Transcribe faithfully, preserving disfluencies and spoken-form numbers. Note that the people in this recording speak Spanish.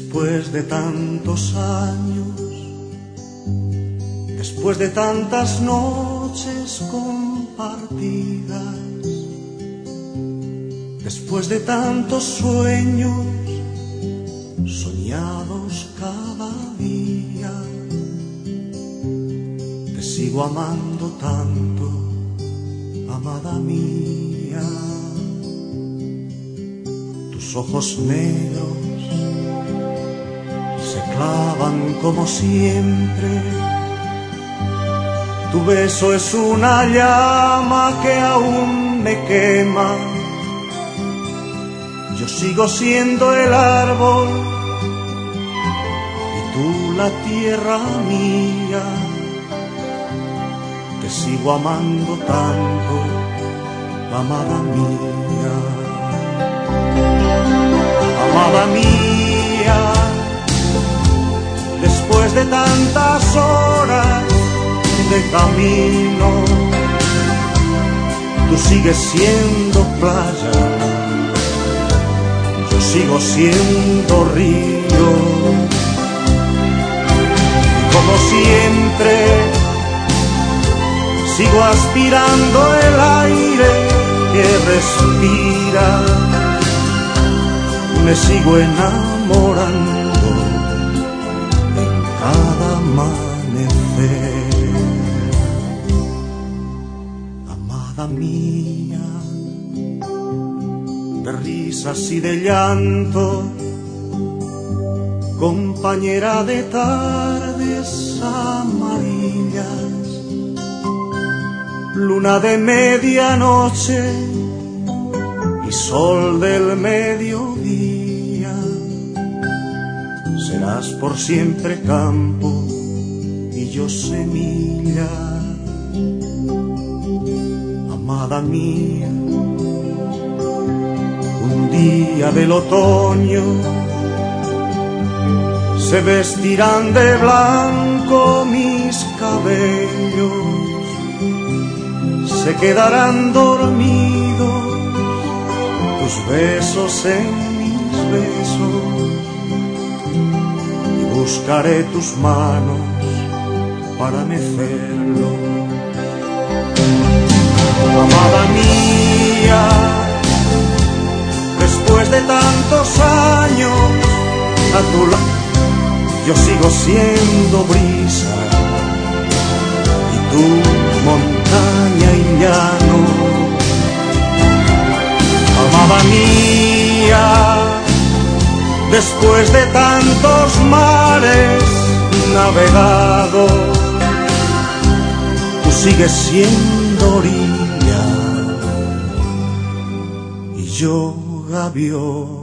Después de tantos años, después de tantas noches compartidas, después de tantos sueños soñados cada día, te sigo amando tanto, amada mía. Tus ojos negros se clavan como siempre, tu beso es una llama que aún me quema. Yo sigo siendo el árbol y tú la tierra mía. Te sigo amando tanto, amada mía. Amada mía, después de tantas horas de camino, tú sigues siendo playa, yo sigo siendo río. Y como siempre, sigo aspirando el aire que respira, me sigo enamorando en cada amanecer. Amada mía, de risas y de llanto, compañera de tardes amarillas, luna de medianoche y sol del mediodía, serás por siempre campo y yo semilla. Amada mía, un día del otoño se vestirán de blanco mis cabellos, se quedarán dormidos tus besos en mis besos, y buscaré tus manos para mecerlo. Amada mía, después de tantos años a tu lado, yo sigo siendo brisa y tú montaña y llano. Amada mía, después de tantos mares navegados, tú sigues siendo orilla y yo gaviota.